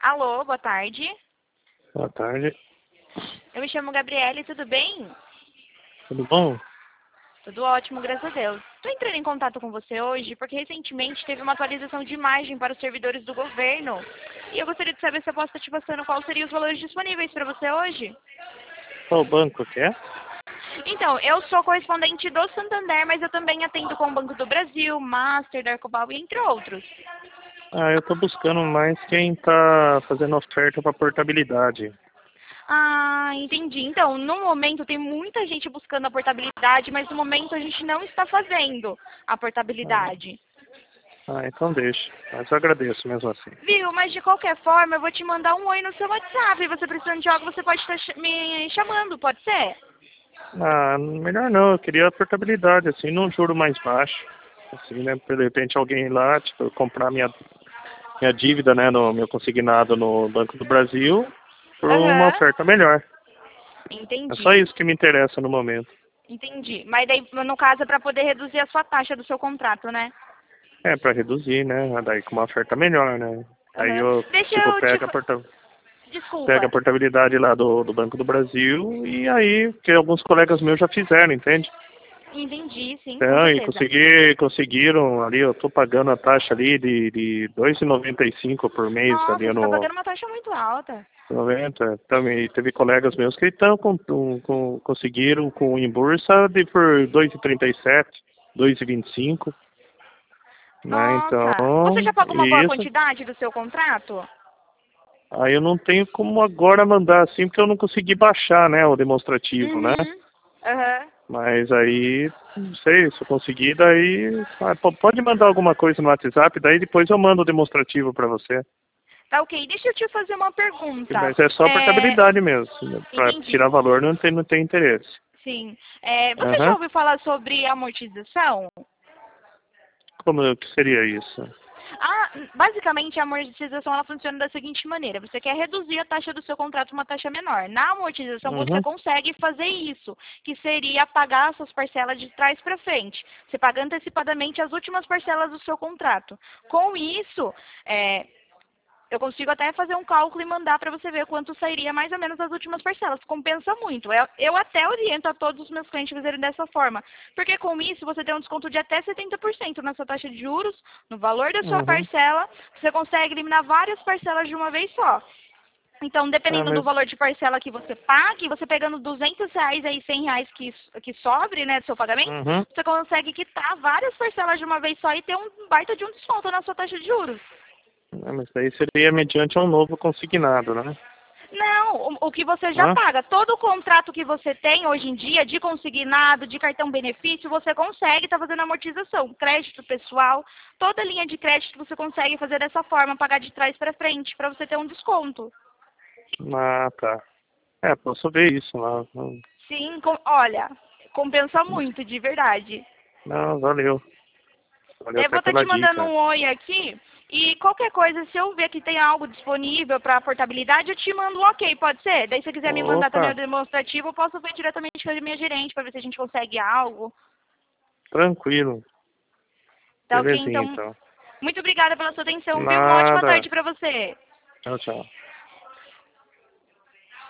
Alô, boa tarde. Boa tarde, Eu me chamo Gabriele, tudo bem? tudo bom? Tudo ótimo, graças a Deus. Estou entrando em contato com você hoje porque recentemente teve uma atualização de imagem para os servidores do governo. E eu gostaria de saber se eu posso estar te passando quais seriam os valores disponíveis para você hoje. Qual banco que é? Então, eu sou correspondente do Santander, mas eu também atendo com o Banco do Brasil, Master, Darcobal e entre outros. Eu tô buscando mais quem tá fazendo oferta para portabilidade. Ah, entendi. Então, no momento tem muita gente buscando a portabilidade, mas no momento a gente não está fazendo a portabilidade. Então deixa. Mas eu agradeço mesmo assim. Viu? Mas de qualquer forma, eu vou te mandar um oi no seu WhatsApp. E você precisando de algo, você pode estar me chamando, pode ser? Melhor não, eu queria a portabilidade, assim, num juro mais baixo. Assim, né? De repente alguém lá, tipo, comprar minha dívida, né, no meu consignado no Banco do Brasil por uma Aham. oferta melhor. É só Entendi. isso que me interessa no momento. Entendi. Mas daí, no caso, é para poder reduzir a sua taxa do seu contrato, né? É, para reduzir, né? Daí com uma oferta melhor, né? Aí Aham. eu, Deixa tipo, eu te... pega a Desculpa. portabilidade lá do Banco do Brasil e aí, que alguns colegas meus já fizeram, entende? Entendi, sim, com Então, e certeza. conseguiram ali, eu tô pagando a taxa ali de 2,95 por mês Nossa, ali você está no pagando uma taxa muito alta. 90. Também teve colegas meus que estão conseguiram com em bursa por 2,37, 2,25, né? Então, Nossa. Você já pagou uma boa isso. quantidade do seu contrato? Aí eu não tenho como agora mandar assim, porque eu não consegui baixar, né, o demonstrativo, né? Uhum. Aham. Mas aí, não sei, se eu conseguir, daí pode mandar alguma coisa no WhatsApp, daí depois eu mando o demonstrativo para você. Tá ok. Deixa eu te fazer uma pergunta. Mas é só portabilidade mesmo. Para Entendi. tirar valor não tem interesse. Sim. Você já Aham. ouviu falar sobre amortização? Como que seria isso? Basicamente, a amortização ela funciona da seguinte maneira: você quer reduzir a taxa do seu contrato para uma taxa menor. Na amortização, você Uhum. consegue fazer isso, que seria pagar suas parcelas de trás para frente. Você paga antecipadamente as últimas parcelas do seu contrato. Com isso, eu consigo até fazer um cálculo e mandar para você ver quanto sairia mais ou menos as últimas parcelas. Compensa muito. Eu até oriento a todos os meus clientes a fazerem dessa forma. Porque com isso você tem um desconto de até 70% na sua taxa de juros, no valor da sua Uhum. parcela. Você consegue eliminar várias parcelas de uma vez só. Então, dependendo do Mas, valor de parcela que você pague, você pegando R$ 200 aí, R$ 100 que sobre, né, do seu pagamento, uhum. você consegue quitar várias parcelas de uma vez só e ter um baita de um desconto na sua taxa de juros. Mas daí seria mediante um novo consignado, né? Não, o que você já Hã? paga. Todo o contrato que você tem hoje em dia, de consignado, de cartão benefício, você consegue estar fazendo amortização. Crédito pessoal, toda linha de crédito você consegue fazer dessa forma, pagar de trás para frente, para você ter um desconto. Tá. Posso ver isso lá. Sim, olha, compensa muito, de verdade. Não, valeu. Valeu Eu até vou estar te pela mandando dica. um oi aqui. E qualquer coisa, se eu ver que tem algo disponível para portabilidade, eu te mando um ok, pode ser? Daí se você quiser me mandar também o Opa, demonstrativo, eu posso ver diretamente com a minha gerente para ver se a gente consegue algo. tranquilo. Tá ok? Belezinha Então, então. muito obrigada pela sua atenção, viu? Uma ótima Nada. tarde para você. Tchau, tchau.